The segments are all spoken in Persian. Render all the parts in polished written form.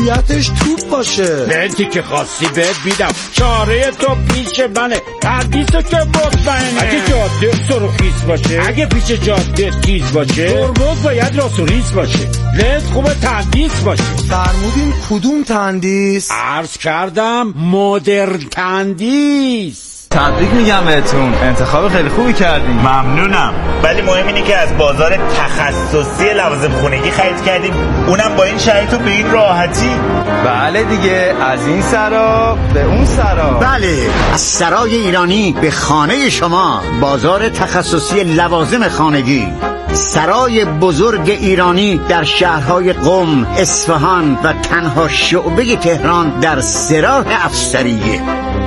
ماهیتش توپ باشه. بنتی که خواستی بهت بیدم، چاره تو پیش منه، تندیسو که مطمئنه. اگه جاده سرخیز باشه، اگه پیش جاده تیز باشه، ترمز باید راست و ریز باشه، لنز خوبه تندیس باشه. فرمودین کدوم تندیس؟ عرض کردم مدرن تندیس. تبریک میگم بهتون، انتخاب خیلی خوبی کردین. ممنونم، ولی مهم اینه که از بازار تخصصی لوازم خونگی خرید کردیم، اونم با این شرایط و به این راحتی. بله دیگه، از این سرا به اون سرا. بله، از سرای ایرانی به خانه شما، بازار تخصصی لوازم خانگی، سرای بزرگ ایرانی در شهرهای قم، اصفهان و تنها شعبه تهران در سراح افسریه.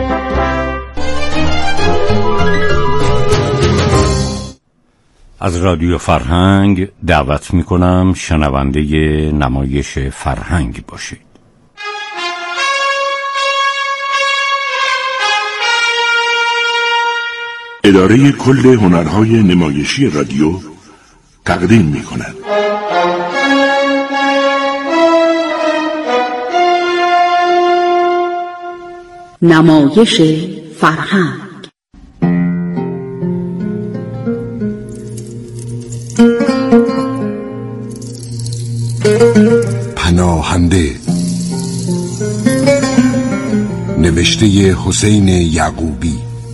از رادیو فرهنگ دعوت میکنم شنونده نمایش فرهنگ باشید. اداره کل هنرهای نمایشی رادیو تقدیم میکند نمایش فرهنگ. پناهنده، نوشته حسین یعقوبی.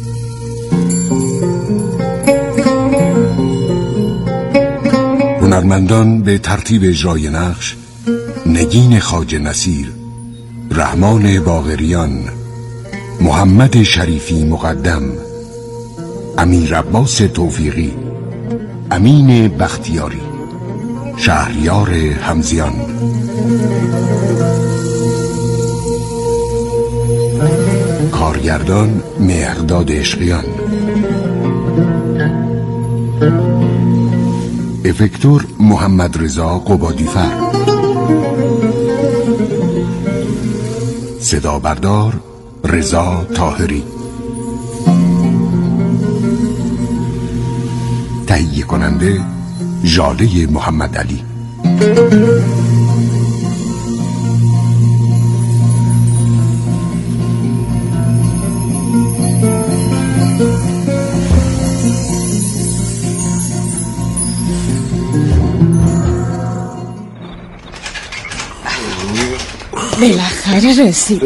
هنرمندان به ترتیب اجرای نقش: نگین خواجه نصیر، رحمان باقریان، محمد شریفی مقدم، امیر عباس توفیقی، امین بختیاری، شهریار همزیان. کارگردان مهرداد عشقیان. افکتور محمد رضا قبادیفر. صدا بردار رضا طاهری. تهیه کننده ژاله محمد علی. بالاخره رسید.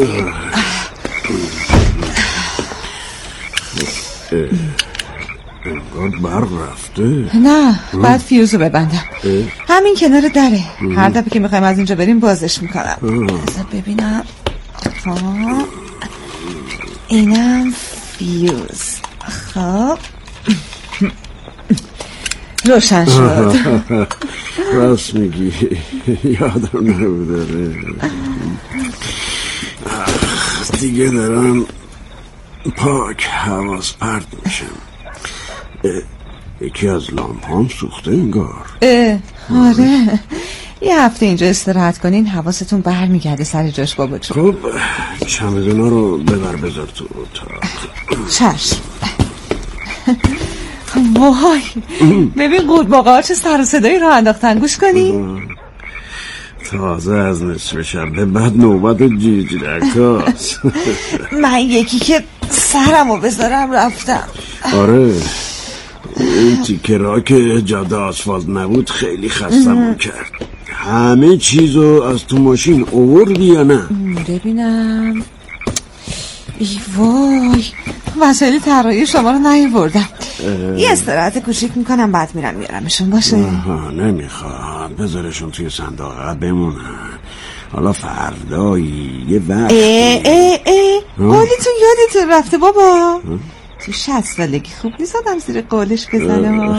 انگار برق رفته. نه، بعد فیوزو ببندم. همین کنار دره. هر دفعه که میخوایم از اینجا بریم بازش میکنم. بذار ببینم. اینم فیوز. خب روشن شد. راست میگی، یادم نبوده. دیگه دارم پاک حواس پرت میشم. یکی از لامپام سوخته انگار. آره، یه هفته اینجا استراحت کنین حواستون برمیگرده سر جاش بابا جون. خب چمدونا رو ببر بذار تو اتاق. چشم. وای، ببین قورباغه‌ها چه سر و صدایی راه انداختن، گوش کنی؟ تازه از نصف شب به بعد نوبت جیجرکاست. من یکی که سرمو بذارم رفتم. آره، این تیکه را که جاده آسفالت نبود خیلی خستم کرد. همه چیزو از تو ماشین آوردی یا نه؟ ببینم. ای وای، وسایل طراحی شما رو نیاوردم. یه استراحت کوچیک میکنم بعد میرم میارمشون. باشه؟ نمیخوام، بذارشون توی صندوق بمونن. حالا فردایی یه وقت. قولیتون یادتون رفته بابا. تو 60 سالگی خوب نیست آدم زیر قولش بزنه.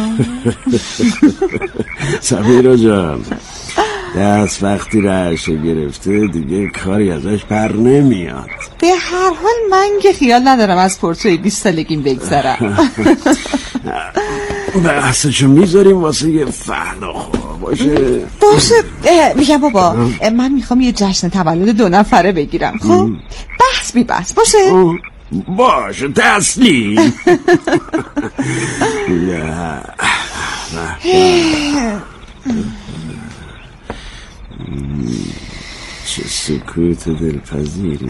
سمیرا جان، دست وقتی رعشه گرفته دیگه کاری ازش پر نمیاد. به هر حال من که خیال ندارم از پورتوی 20 سالگیم بگذرم. بحثشو میذاریم واسه یه فردا خواه باشه. میگم بابا، من میخوام یه جشن تولد 2 نفره بگیرم. خب بحث بی بحث باشه. باشه تسلیم. چه سکوت دلپذیری.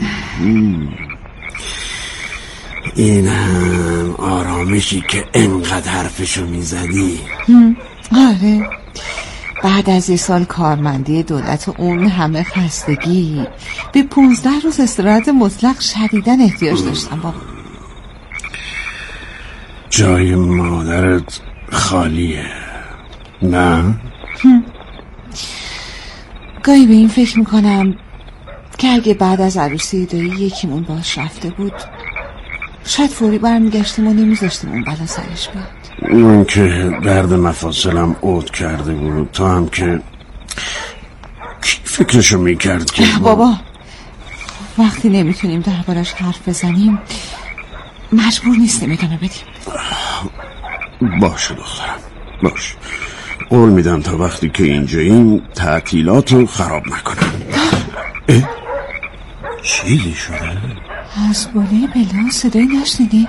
این هم آرامشی که انقدر حرفشو میزدی. آره، بعد از یه سال کارمندی دولت و اون همه خستگی به 15 روز استراحت مطلق شدیداً احتیاج داشتم بابا. جای مادرت خالیه نه؟ گاهی به این فکر میکنم که اگه بعد از عروسی دایی یکیمون باش رفته بود شاید فوری برمیگشتیم و نمیذاشتیم اون بلا سرش بیاد. اون که درد مفاصلم عود کرده بود، تو هم که کی فکرشو میکرد که بابا وقتی نمیتونیم دربارش حرف بزنیم مجبور نیستیم ادامه بدیم. باشه دخترم، باش. قول میدم تا وقتی که اینجاییم تعطیلاتو خراب نکنم. چیزی شده؟ از بالای پله صدایی نشنیدین؟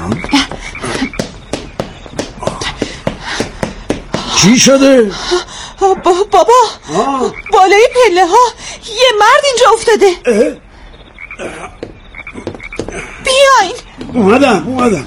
چی شده؟ بابا بالای پله ها یه مرد اینجا افتاده. بیاین. اومدم.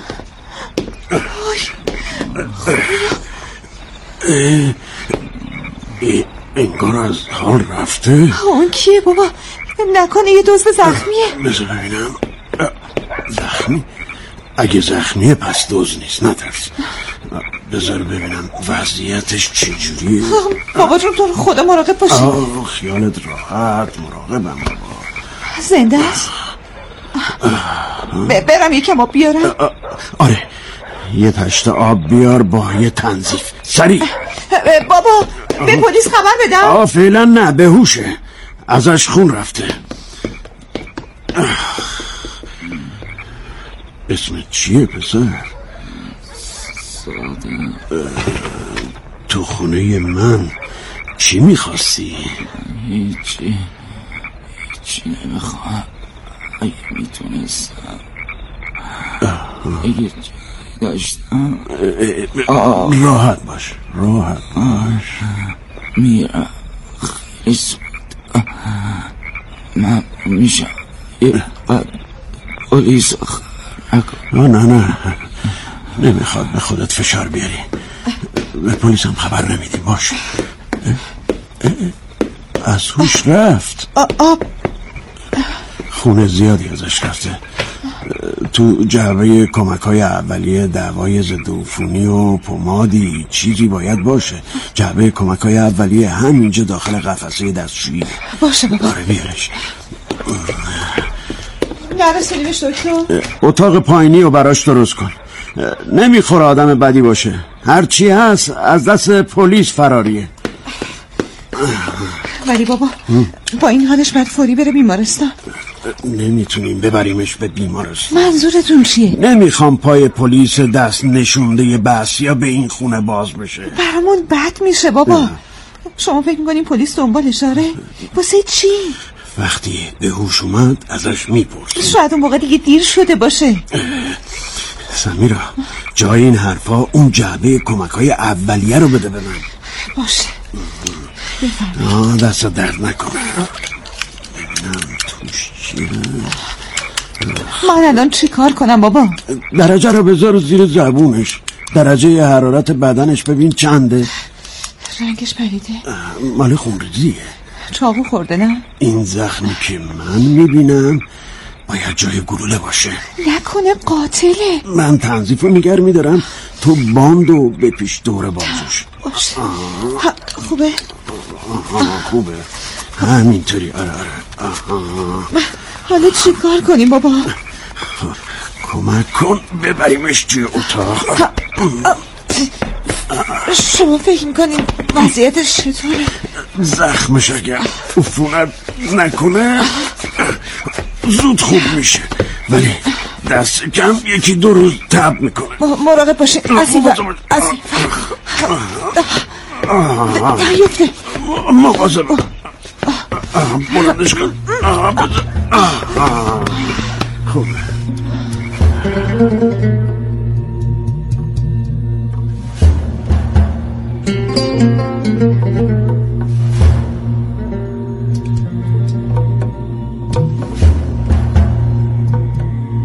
انگار از حال رفته. اون کیه بابا؟ نکنه یه دزد زخمیه؟ بذار ببینم. زخمی؟ اگه زخمیه پس دزد نیست، نترس. بذار ببینم وضعیتش چجوریه. بابا جون تو رو خدا مراقب باشی. خیالت راحت، مراقبم بابا. زنده است؟ برم یکم آب بیارم؟ آره، یه تشت آب بیار با یه تنظیف سریع. بابا به پلیس خبر بدم؟ فعلا نه، بهوشه، ازش خون رفته. اسمت چیه پسر؟ تو خونه من چی میخواستی؟ هیچی نمیخوام. اگه میتونستم اگه داشتم. راحت باش میرم. خیلی زود من میشم یه پلیس. نه نمیخواد به خودت فشار بیاری. به پلیس هم خبر نمیدیم. باش. از هوش رفت. خون زیادی ازش رفته. تو جعبه کمک‌های اولیه دوای ضد عفونی و پمادی چیزی باید باشه. جعبه کمک‌های اولیه همینجا داخل قفسه دستشویی. باشه بابا. آره بیارش. نرسیدیمش دکتر؟ اتاق پایینی رو براش درست کن. نمیخوره آدم بدی باشه. هرچی هست از دست پلیس فراریه. ولی بابا با این حالش باید فوری بره بیمارستان. نمیتونیم ببریمش به بیمارستان. منظورتون چیه؟ نمیخوام پای پلیس دست نشونده بحث یا به این خونه باز بشه. برامون بد میشه بابا. شما فکر میکنین پلیس دنبالش داره؟ واسه چی؟ وقتی به هوش اومد ازش میپرسیم. شاید اون موقع دیگه دیر شده باشه. سمیرا جای این حرفا اون جعبه کمک‌های اولیه رو بده به من. باشه بفرمایید. دست درد نکنه. ببینم توش چیه. من الان چی کار کنم بابا؟ درجه رو بذار زیر زبونش. درجه حرارت بدنش ببین چنده. رنگش پریده. مال خونریزیه. چاقو خورده نه؟ این زخمی که من میبینم باید جای گلوله باشه. نکنه قاتله. من تنظیف و نگر میدارم، تو باندو بپیش دور بازوش. باشه. خوبه؟ خوبه همینطوری. آره. حالا چی کار کنیم بابا؟ کمک کن ببریمش توی اتاق. شما فکر میکنین وضعیتش چطوره؟ زخمش اگر عفونت نکنه زود خوب میشه، ولی دست کم 1-2 روز تب میکنه. مراقب باشین. نیفته. مواظب. بلندش کن. خوبه.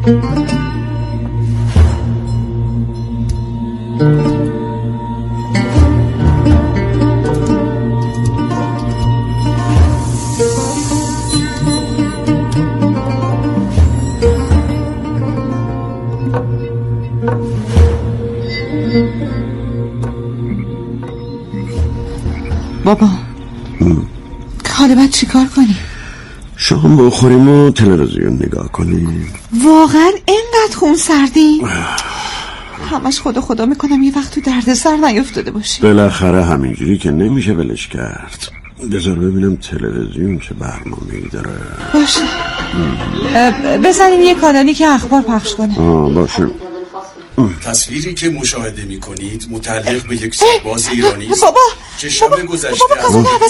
بابا حالا باید چی کار کنیم؟ شام بخوریم و تلویزیون نگاه کنیم. واقعا اینقدر خون سردی؟ همش خدا میکنم یه وقت تو درد سر نیفتاده باشی. بالاخره همینجوری که نمیشه ولش کرد. بذار ببینم تلویزیون چه برنامه‌ای داره. باشه بزنین یه کانالی که اخبار پخش کنه. باشه. تصویری که مشاهده می‌کنید متعلق به یک سرباز ایرانی است که شب گذشته از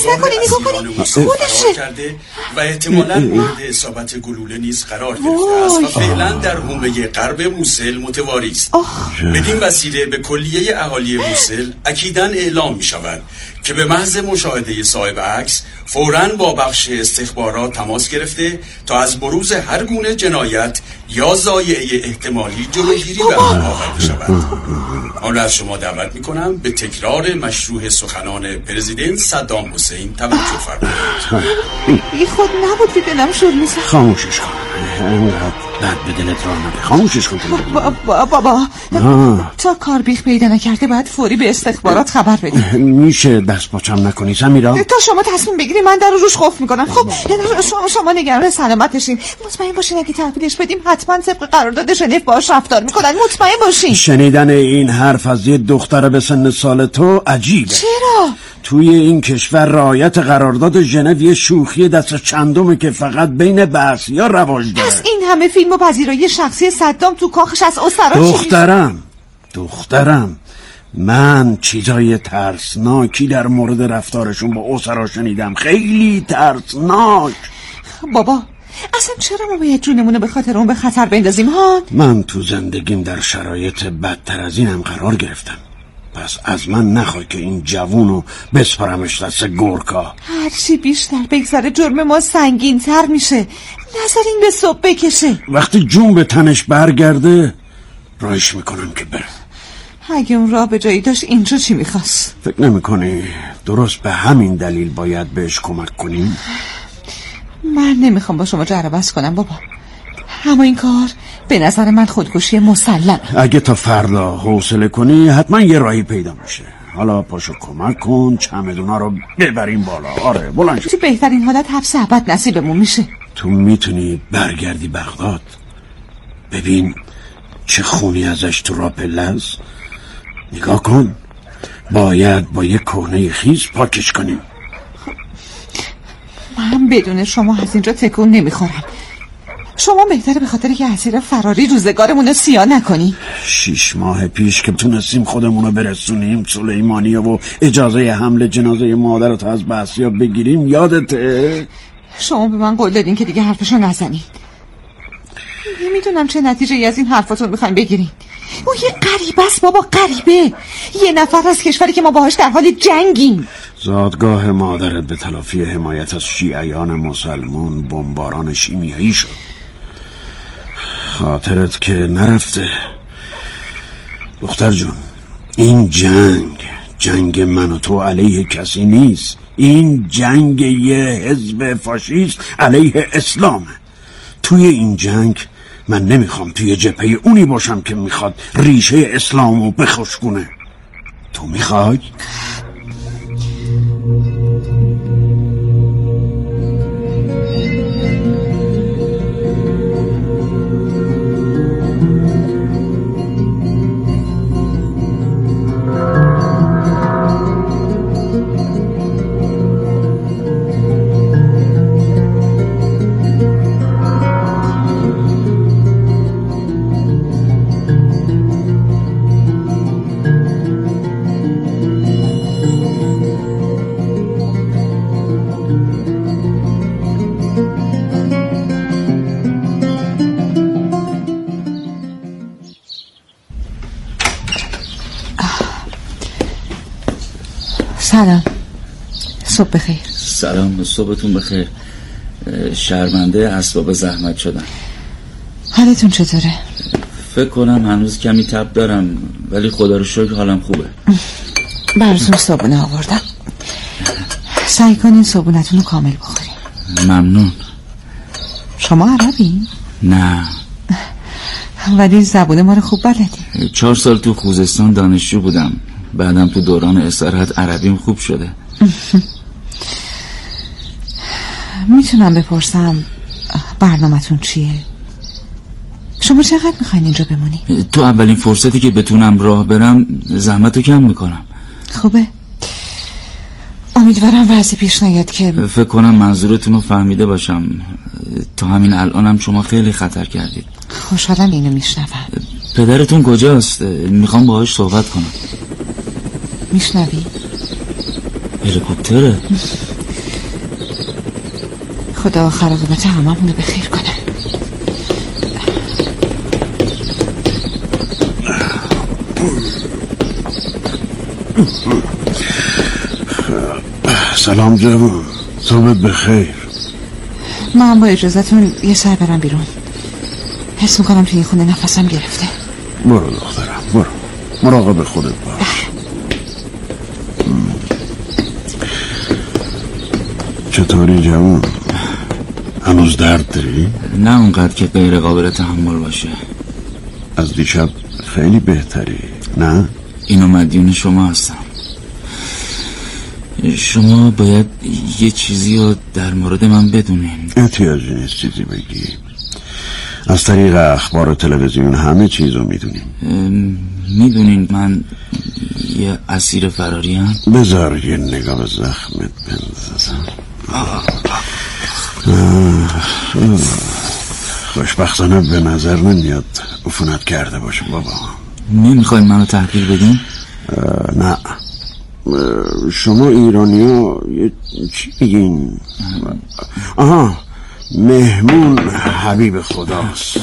فرار کرده و احتمالاً مورد اصابت گلوله نیز قرار گرفته است و فعلا در حومه غرب موسل متواری است. بدین وسیله به کلیه اهالی موسل اکیداً اعلام می‌شود که به محض مشاهده صاحب عکس فوراً با بخش استخبارات تماس گرفته تا از بروز هر گونه جنایت یا ضایعه احتمالی جلوگیری به عمل آورده شود. حالا از شما دعوت میکنم به تکرار مشروع سخنان پرزیدنت صدام حسین توجه فرمایید. این خود نبود که دلم شد میزد. خاموشش کن، اینقدر بد به دلت راه نده. خاموشش کن. بابا تا کار بیخ پیدا نکرده باید فوری به استخبارات خبر بدیم. میشه دست پاچم نکنی سمیرا؟ تا شما تصمیم بگیری من در روش قفل میکنم. خب شما نگران سلامتشین، مطمئن باشین اگه تحویلش بدیم حتما طبق قرارداد ژنو باهاش رفتار میکنن. مطمئن باشین. شنیدن این حرف از یه دختر به سن سال تو عجیبه. چرا؟ توی این کشور رعایت قرارداد ژنو یه شوخی دست چندمه که فقط بین بعضیا رواج داره. پس این همه فیلم و پذیرایی شخصی صدام تو کاخش از اسرا دخترم من چیزای ترسناکی در مورد رفتارشون با اسرا شنیدم. خیلی ترسناک. بابا اصلا چرا ما باید جونمونو به خاطر اون به خطر بندازیم ها؟ من تو زندگیم در شرایط بدتر از اینم قرار گرفتم. پس از من نخوای که این جوونو بسپارمش دست گورکا. هرچی بیشتر بگذره جرم ما سنگین تر میشه. نذارین به صبح بکشه. وقتی جون به تنش برگرده راهش میکنم که بره. اگه اون راه به جایی داشت اینجا چی میخواست؟ فکر نمیکنی درست به همین دلیل باید بهش کمک کنیم؟ من نمیخوام با شما جر و بحث کنم بابا، اما این کار به نظر من خودکشی مسلمه. اگه تا فردا حوصله کنی حتما یه راهی پیدا میشه. حالا پاشو کمک کن چمدونا رو ببریم بالا. آره بلند شو. تو بهترین حالت حبس ابد نصیبمون میشه. تو میتونی برگردی بغداد ببین چه خونی ازش تو راپله است. نگاه کن، باید با یه کهنه خیس پاکش کنیم. من بدون شما از اینجا تکون نمیخورم. شما بهتره به خاطر که اسیر فراری روزگارمون رو سیاه نکنی. 6 ماه پیش که تونستیم خودمون رو برسونیم سلیمانیه و اجازه حمل جنازه مادر رو از بعثیا بگیریم یادته؟ شما به من قول دادین که دیگه حرفشو نزنین. نمیدونم چه نتیجه از این حرفاتون میخواین بگیرین. اون یه غریبه است بابا، غریبه. یه نفر از کشوری که ما باهاش در حال جنگیم. زادگاه مادرت به تلافی حمایت از شیعیان مسلمون بمباران شیمیایی شد. خاطرت که نرفته. دختر جون، این جنگ من و تو علیه کسی نیست. این جنگ یه حزب فاشیست علیه اسلامه. توی این جنگ من نمیخوام توی جبهه اونی باشم که میخواد ریشه اسلامو بخشکونه. تو میخوای؟ سلام، صبح بخیر. سلام، صبحتون بخیر. شرمنده اسباب زحمت شدن. حالتون چطوره؟ فکر کنم هنوز کمی تب دارم، ولی خدا رو شکر حالم خوبه. براتون صابونه آوردم، سعی کنین صابونتون رو کامل بخورین. ممنون. شما عربی؟ نه، ولی زبون ما رو خوب بلدی. 4 سال تو خوزستان دانشجو بودم، بعدم تو دوران استراحت عربیم خوب شده. میتونم بپرسم برنامه‌تون چیه؟ شما چقدر میخواین اینجا بمونی؟ تو اولین فرصتی که بتونم راه برم زحمتو کم میکنم. خوبه، امیدوارم وضعی پیش نیاد که فکر کنم منظورتون رو فهمیده باشم. تا همین الانم شما خیلی خطر کردید. خوشحالم اینو میشنوم. پدرتون کجاست؟ میخوام باهاش صحبت کنم. میشنوی؟ هلیکوپتره. خدا آخر عاقبت هممون رو بخیر کنه. سلام جوان، صبحت بخیر. من با اجازتون یه سر برم بیرون. حس میکنم توی این خونه نفسم گرفته. برو دخترم، برو، مراقب خودت باش. چطوری جوان؟ هنوز درد داری؟ نه اونقدر که غیر قابل تحمل باشه. از دیشب خیلی بهتری، نه؟ اینو مدیون شما هستم. شما باید یه چیزی رو در مورد من بدونین. احتیاجی نیست چیزی بگی، از طریق اخبار و تلویزیون همه چیز رو میدونیم. میدونین من یه اسیر فراریم؟ بذار یه نگاه به زخمت بندازم. خوشبختانه به نظر نمیاد عفونت کرده باشه بابا. نمیخواین منو تحقیر بدین؟ نه، شما ایرانی ها چی میگین؟ آها، مهمون حبیب خداست.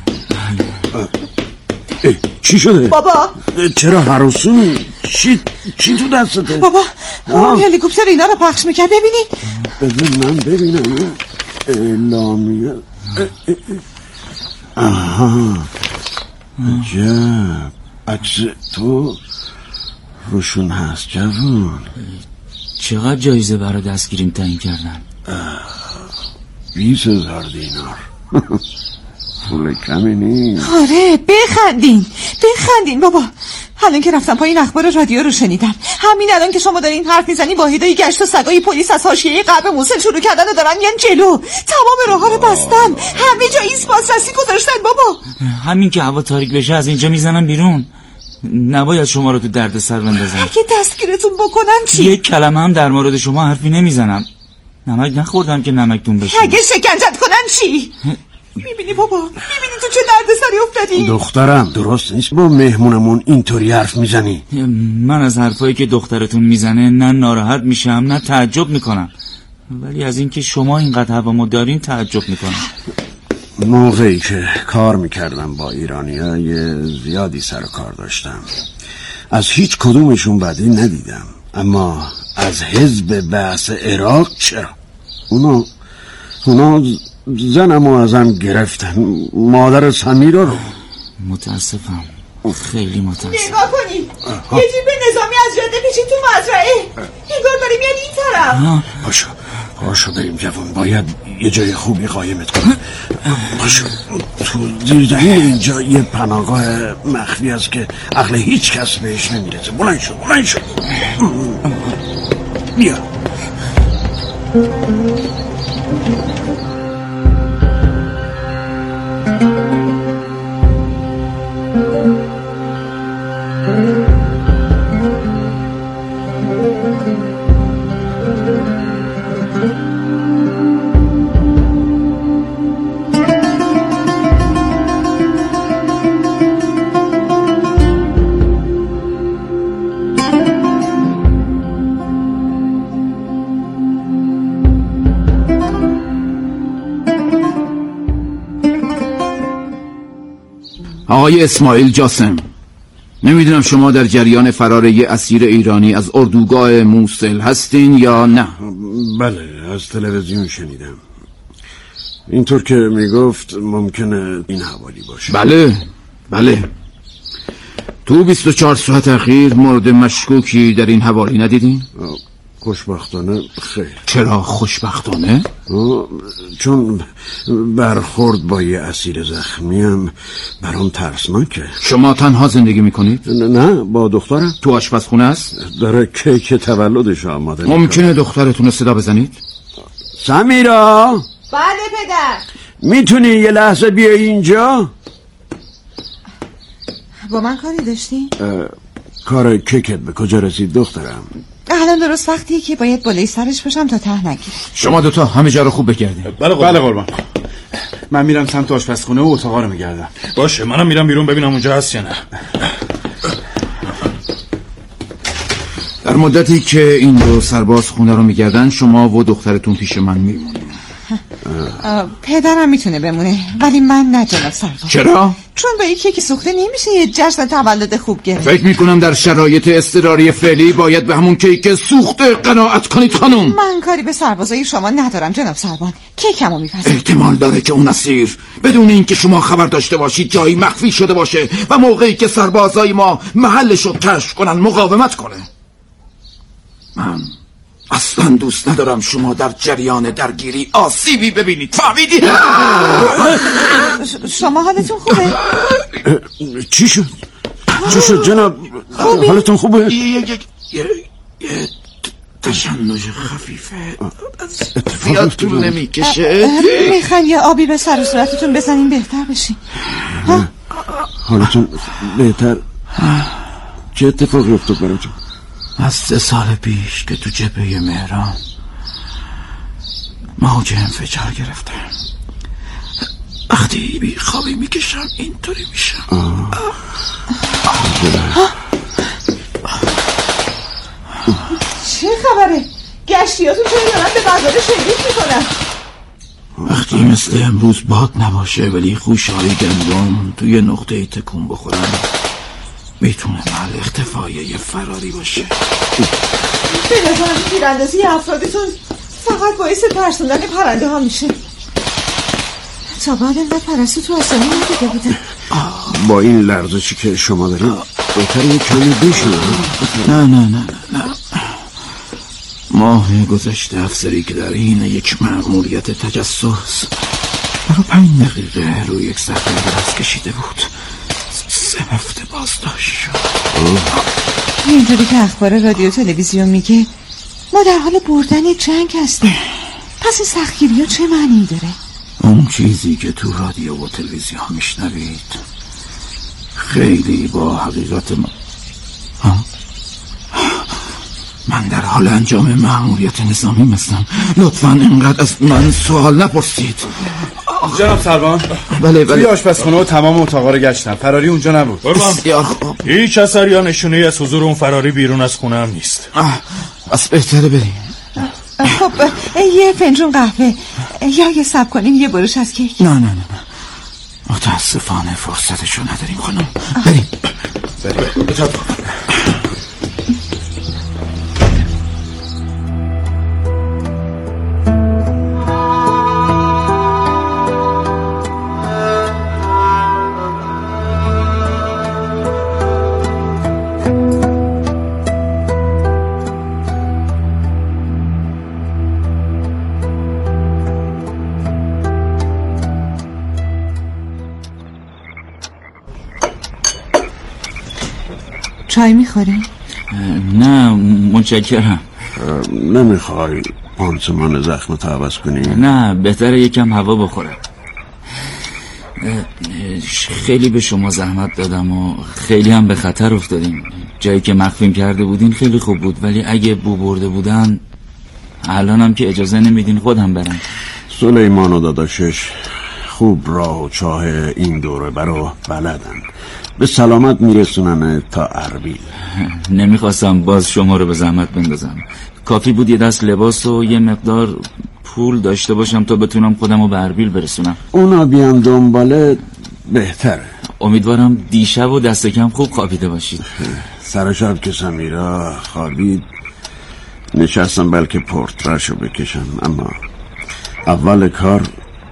چی شده؟ بابا چرا هراسون؟ چی تو دستته؟ بابا اون هلیکوپتر اینا رو پخش میکرد، ببینی؟ بذار من ببینم. اعلامیه. آها، عجب، عکس تو روشون هست جوان. چقدر جایزه برای دستگیریم تعیین کردن؟ 20,000 دینار. پول کمی نیست. آره، بخندین بابا. الان که رفتم پایین اخبار رادیو رو شنیدم. همین الان که شما دارین حرف میزنی واحدای گشت و سگای پلیس از حاشیه غرب موصل شروع کردن و دارن میان جلو. تمام راه‌ها رو بستن، همه جا ایست بازرسی گذاشتن بابا. همین که هوا تاریک بشه از اینجا میزنن بیرون. نباید شما رو تو دردسر بندازم. اگه دستگیرتون بکنن چی؟ یک کلمه هم در مورد شما حرفی نمیزنم. نمک نخوردم که نمکتون بشه. اگه شکنجت کنن چی؟ میبینی بابا، میبینی تو چه دردسری افتادی؟ دخترم درست نیست با مهمونمون اینطوری حرف میزنی. من از حرفایی که دخترتون میزنه نه ناراحت میشم نه تعجب میکنم، ولی از اینکه شما اینقدر هوامو دارین تعجب میکنم. موقعی که کار میکردم با ایرانیای زیادی سر و کار داشتم، از هیچ کدومشون بدی ندیدم، اما از حزب بعث عراق چرا؟ اونا زنمو ازم گرفتن، مادر سمیرا رو. متاسفم، خیلی متاسفم. نگاه کنی، یه جیب نظامی از جاده پیچید تو مزرعه. انگار داری میاد این طرف. پاشو بریم جوان، باید یه جای خوبی قایمت کنم. پاشو، تو زیردهی اینجا یه پناهگاه مخفی است که عقل هیچ کس بهش نمیرسه. بلند شو بیا. آقای اسماعیل جاسم، نمیدونم شما در جریان فرار یه اسیر ایرانی از اردوگاه موصل هستین یا نه؟ بله، از تلویزیون شنیدم. اینطور که میگفت ممکنه این حوالی باشه. بله تو 24 ساعت اخیر مورد مشکوکی در این حوالی ندیدین؟ خوشبختانه خیر. چرا خوشبختانه؟ چون برخورد با یه اسیر زخمی هم برام ترسناکه. شما تنها زندگی میکنید؟ نه با دخترم. تو آشپزخونه است؟ داره کیک تولدش آماده ممکنه دخترتون صدا بزنید؟ سمیرا. بله پدر. میتونی یه لحظه بیای اینجا؟ با من کاری داشتی؟ کار کیکت به کجا رسید دخترم؟ الان درست وقتیه که باید بالای سرش باشم تا ته نگیره. شما دوتا همه جا رو خوب بگردید. بله قربان. من میرم سمت آشپزخونه و اتاقا رو میگردم. باشه منم میرم بیرون ببینم اونجا هست یا نه. در مدتی که این دو سرباز خونه رو میگردن شما و دخترتون پیش من میمونید. پدرم میتونه بمونه ولی من نه جناب سرباز. چرا؟ چون با یکی که سوخته نمیشه یه جشن تولد خوب گرفت. فکر میکنم در شرایط اضطراری فعلی باید به همون کیک سوخته قناعت کنید خانم. من کاری به سربازای شما ندارم جناب سربان. کیکمو میپذیرم. احتمال داره که اون اسیر بدون اینکه شما خبر داشته باشید جایی مخفی شده باشه و موقعی که سربازای ما محلشو کشف کنن مقاومت کنه. من اصلا دوست ندارم شما در جریان درگیری آسیبی ببینید. فهمیدی؟ شما حالتون خوبه؟ چی شد جناب؟ حالتون خوبه؟ یه تشنج خفیفه زیاد طول نمیکشه. میخواین یه آبی به سر و صورتتون بزنین بهتر بشین؟ حالتون بهتر؟ چه اتفاقی افتاد براتون؟ از 3 سال پیش که تو جبهه مهران موج انفجار گرفتم. وقتی بیخوابی میکشم اینطوری میشم. چه خبره؟ گشتیاتون چرا دارن به بازار شلیک میکنن؟ وقتی مثل امروز باد نباشه ولی خوشهای گندم توی نقطه تکون بخورن میتونه محل اختفای فراری باشه. به نظرم تیراندازی افرادتون فقط باعث ترسوندن پرنده ها میشه. تا بعد اینقدر پرستو تو آسمون ندیده بودن. با این لرزشی که شما دارین بهتر یه کمی بشین. نه ماه گذشته افسری که در این یک مأموریت تجسس برای 5 دقیقه روی یک صفحه دراز کشیده بود 3 هفته بازداشت شد. اینجوری که اخبار رادیو تلویزیون میگه ما در حال بردن جنگ هستیم. پس این سختگیری ها چه معنی داره؟ اون چیزی که تو رادیو و تلویزیون میشنوید خیلی با حقیقت من در حال انجام مأموریت نظامی هستم. لطفاً اینقدر از من سوال نپرسید. جناب سربان. بله توی آشپزخونه و تمام اتاقا رو گشتم. فراری اونجا نبود. هیچ اثر یا نشونه از حضور اون فراری بیرون از خونه هم نیست. بس بهتره بریم. خب یه فنجون قهوه یا یه صبر کنیم یه برش از کیک. نه متاسفانه فرصتشو نداریم خانم. بریم. چای میخوری؟ نه متشکرم. نمیخوای پانسمان زخمت عوض کنی؟ نه بهتره یکم هوا بخورم. خیلی به شما زحمت دادم و خیلی هم به خطر افتادیم. جایی که مخفیم کرده بودین خیلی خوب بود ولی اگه بو برده بودن الانم که اجازه نمیدین خودم برم. سلیمان و داداشش خوب راه و چاه این دوره برو بلدن. به سلامت میرسونن تا اربیل. نمیخواستم باز شما رو به زحمت بندازم. کافی بود یه دست لباس و یه مقدار پول داشته باشم تا بتونم خودم رو به اربیل برسونم. اونا بیان دنباله بهتره. امیدوارم دیشب و دست کم خوب خوابیده باشید. سر شب که سمیرا خوابید نشستم بلکه پورتراشو بکشم، اما اول کار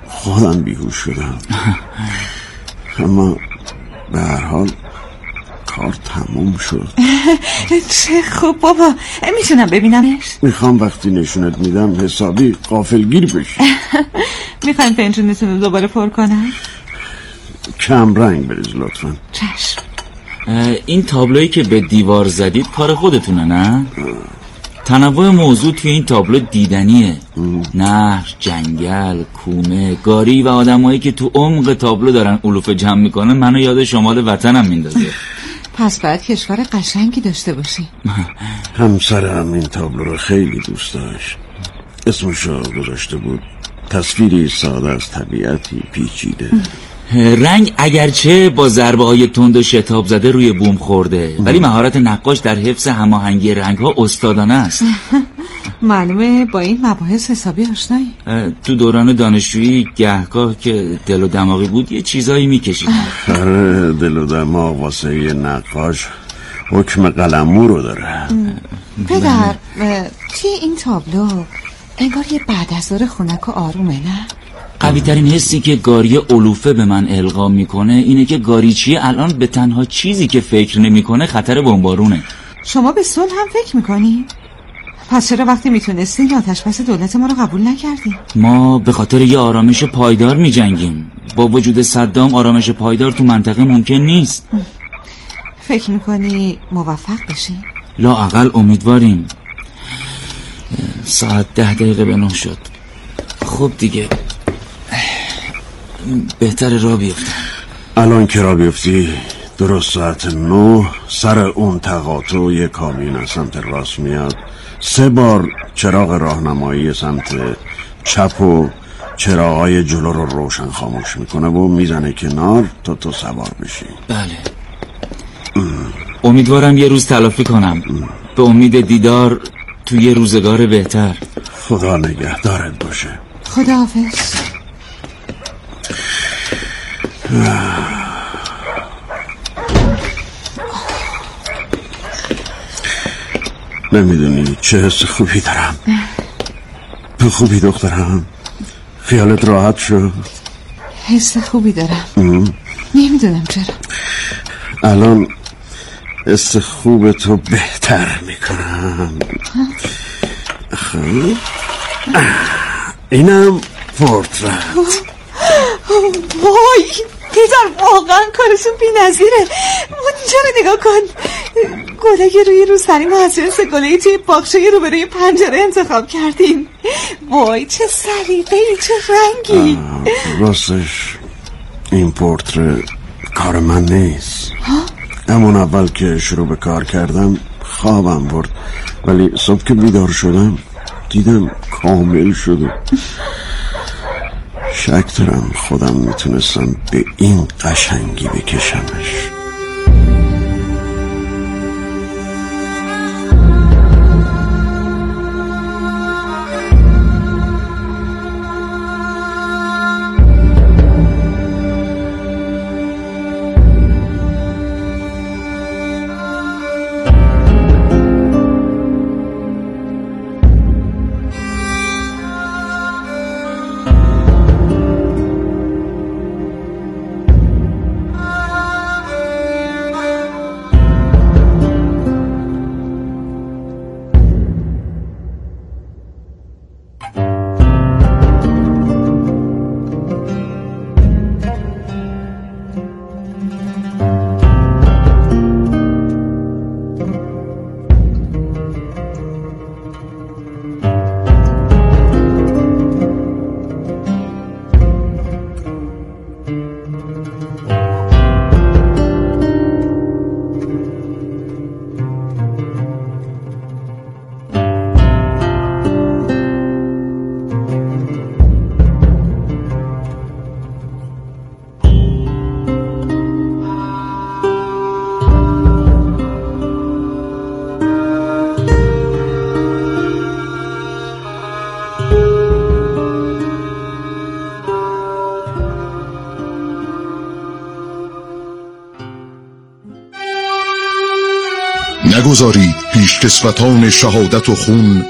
خودم بیهوش شدم. اما به هر حال کار تموم شد. چه خوب بابا، میتونم ببینمش؟ میخوام وقتی نشونت میدم حسابی غافلگیر بشی. میخواین پنجونتون رو دوباره پر کنم؟ کم رنگ بریز لطفا. چشم. این تابلویی که به دیوار زدید کار خودتونه نه؟ تنوع موضوع توی این تابلو دیدنیه. نهر، جنگل، کومه، گاری و آدمایی که تو عمق تابلو دارن علوفه جمع میکنن منو یاد شمال وطنم میندازه. پس باید کشور قشنگی داشته باشی. همسرم این تابلو رو خیلی دوست داشت. اسمشو گذاشته بود تصویری ساده از طبیعتی پیچیده. رنگ اگرچه با ضربه های تند و شتاب زده روی بوم خورده، ولی مهارت نقاش در حفظ هماهنگی رنگ ها استادانه است. معلومه با این مباحث حسابی آشنایی. تو دوران دانشجویی گهگاه که دل و دماغی بود یه چیزایی میکشید. آره، دل و دماغ واسه یه نقاش حکم قلمو رو داره. پدر، توی این تابلو انگار یه بعد از ظهر خنک و آرومه نه؟ قوی ترین حسی که گاری علوفه به من القا میکنه اینه که گاریچی الان به تنها چیزی که فکر نمیکنه خطر بمبارونه. شما به صلح هم فکر میکنی؟ پس چرا وقتی میتونستین آتش بس دولت ما رو قبول نکردین؟ ما به خاطر یه آرامش پایدار میجنگیم. با وجود صدام آرامش پایدار تو منطقه ممکن نیست. فکر میکنی موفق بشین؟ لااقل امیدواریم. ساعت 10 دقیقه به 9 شد. خب دیگه بهتر راه بیفتم. الان که راه بیفتی درست ساعت 9 سر اون تقاطع یه کامیون از سمت راست میاد، 3 بار چراغ راهنمایی سمت چپ و چراغای جلو رو روشن خاموش میکنه و میزنه کنار تا تو سوار بشی. بله. امیدوارم یه روز تلافی کنم. به امید دیدار توی یه روزگار بهتر. خدا نگهدارت باشه. خداحافظ. نمیدونی چه حس خوبی دارم. تو خوبی دخترم؟ خیالت راحت شد؟ حس خوبی دارم. نمیدونم چرا. الان حس خوب تو بهتر میکنم. خب اینم پورترت. وای پدر، واقعا کارشون بی نظیره. اینجا رو نگاه کن. گله روی روسری محصول 3 گله‌ای توی باغچه روبروی پنجره انتخاب کردیم. وای چه سلیقه‌ای، چه رنگی. راستش این پورترت کار من نیست. همون اول که شروع به کار کردم خوابم برد، ولی صبح که بیدار شدم دیدم کامل شده. شک دارم خودم میتونستم به این قشنگی بکشمش. نگذارید پیشکسوتان شهادت و خون